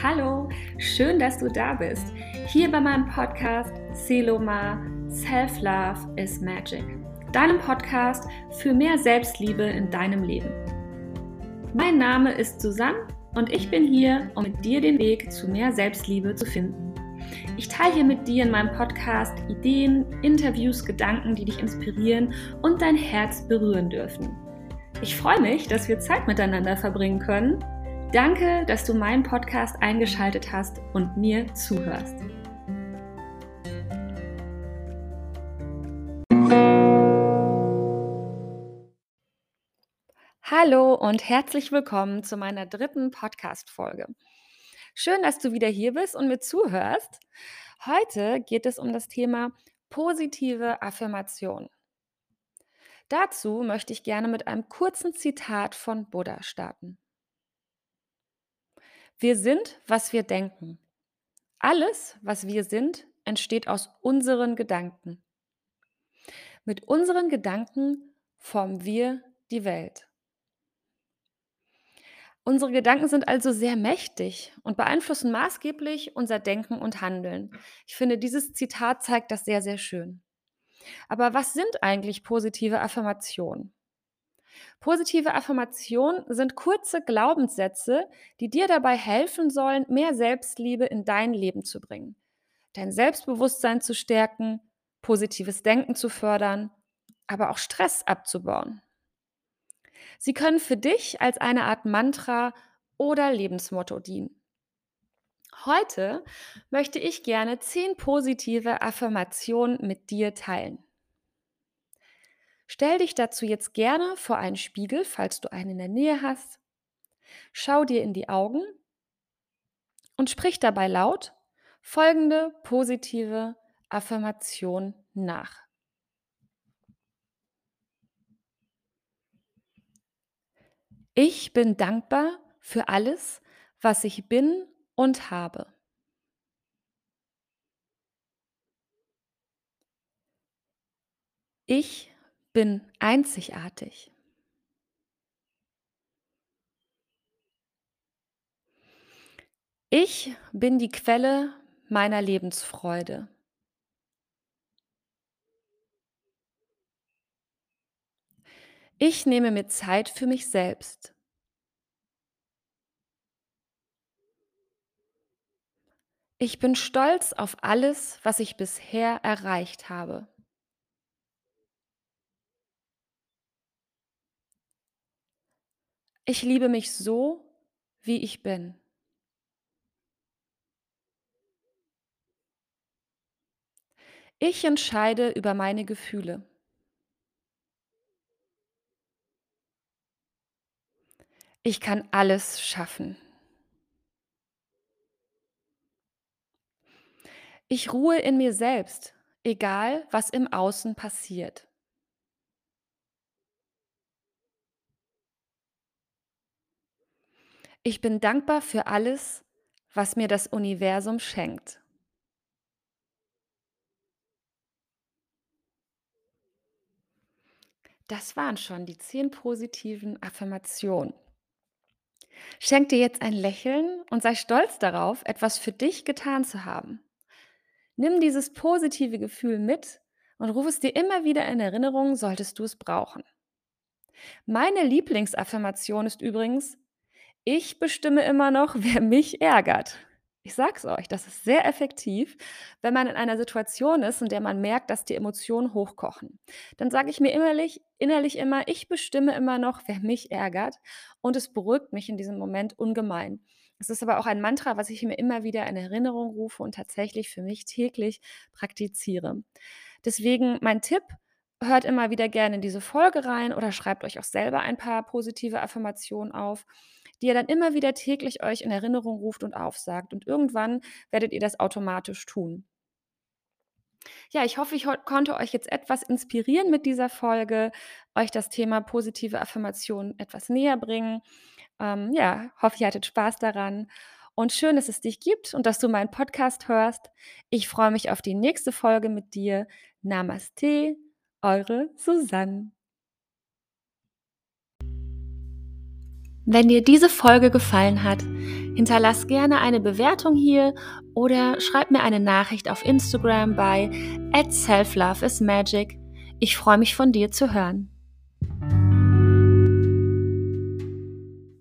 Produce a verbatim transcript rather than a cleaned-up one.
Hallo, schön, dass du da bist. Hier bei meinem Podcast Seloma Self-Love is Magic, deinem Podcast für mehr Selbstliebe in deinem Leben. Mein Name ist Susanne und ich bin hier, um mit dir den Weg zu mehr Selbstliebe zu finden. Ich teile hier mit dir in meinem Podcast Ideen, Interviews, Gedanken, die dich inspirieren und dein Herz berühren dürfen. Ich freue mich, dass wir Zeit miteinander verbringen können. Danke, dass du meinen Podcast eingeschaltet hast und mir zuhörst. Hallo und herzlich willkommen zu meiner dritten Podcast-Folge. Schön, dass du wieder hier bist und mir zuhörst. Heute geht es um das Thema positive Affirmation. Dazu möchte ich gerne mit einem kurzen Zitat von Buddha starten. Wir sind, was wir denken. Alles, was wir sind, entsteht aus unseren Gedanken. Mit unseren Gedanken formen wir die Welt. Unsere Gedanken sind also sehr mächtig und beeinflussen maßgeblich unser Denken und Handeln. Ich finde, dieses Zitat zeigt das sehr, sehr schön. Aber was sind eigentlich positive Affirmationen? Positive Affirmationen sind kurze Glaubenssätze, die dir dabei helfen sollen, mehr Selbstliebe in dein Leben zu bringen, dein Selbstbewusstsein zu stärken, positives Denken zu fördern, aber auch Stress abzubauen. Sie können für dich als eine Art Mantra oder Lebensmotto dienen. Heute möchte ich gerne zehn positive Affirmationen mit dir teilen. Stell dich dazu jetzt gerne vor einen Spiegel, falls du einen in der Nähe hast. Schau dir in die Augen und sprich dabei laut folgende positive Affirmation nach. Ich bin dankbar für alles, was ich bin und habe. Ich bin einzigartig. Ich bin die Quelle meiner Lebensfreude. Ich nehme mir Zeit für mich selbst. Ich bin stolz auf alles, was ich bisher erreicht habe. Ich liebe mich so, wie ich bin. Ich entscheide über meine Gefühle. Ich kann alles schaffen. Ich ruhe in mir selbst, egal was im Außen passiert. Ich bin dankbar für alles, was mir das Universum schenkt. Das waren schon die zehn positiven Affirmationen. Schenk dir jetzt ein Lächeln und sei stolz darauf, etwas für dich getan zu haben. Nimm dieses positive Gefühl mit und ruf es dir immer wieder in Erinnerung, solltest du es brauchen. Meine Lieblingsaffirmation ist übrigens: Ich bestimme immer noch, wer mich ärgert. Ich sag's euch, das ist sehr effektiv, wenn man in einer Situation ist, in der man merkt, dass die Emotionen hochkochen. Dann sage ich mir innerlich, innerlich immer: Ich bestimme immer noch, wer mich ärgert, und es beruhigt mich in diesem Moment ungemein. Es ist aber auch ein Mantra, was ich mir immer wieder in Erinnerung rufe und tatsächlich für mich täglich praktiziere. Deswegen mein Tipp: Hört immer wieder gerne in diese Folge rein oder schreibt euch auch selber ein paar positive Affirmationen auf, die ihr dann immer wieder täglich euch in Erinnerung ruft und aufsagt. Und irgendwann werdet ihr das automatisch tun. Ja, ich hoffe, ich ho konnte euch jetzt etwas inspirieren mit dieser Folge, euch das Thema positive Affirmation etwas näher bringen. Ähm, ja, hoffe, ihr hattet Spaß daran. Und schön, dass es dich gibt und dass du meinen Podcast hörst. Ich freue mich auf die nächste Folge mit dir. Namaste, eure Susanne. Wenn dir diese Folge gefallen hat, hinterlass gerne eine Bewertung hier oder schreib mir eine Nachricht auf Instagram bei at selfloveismagic. Ich freue mich von dir zu hören.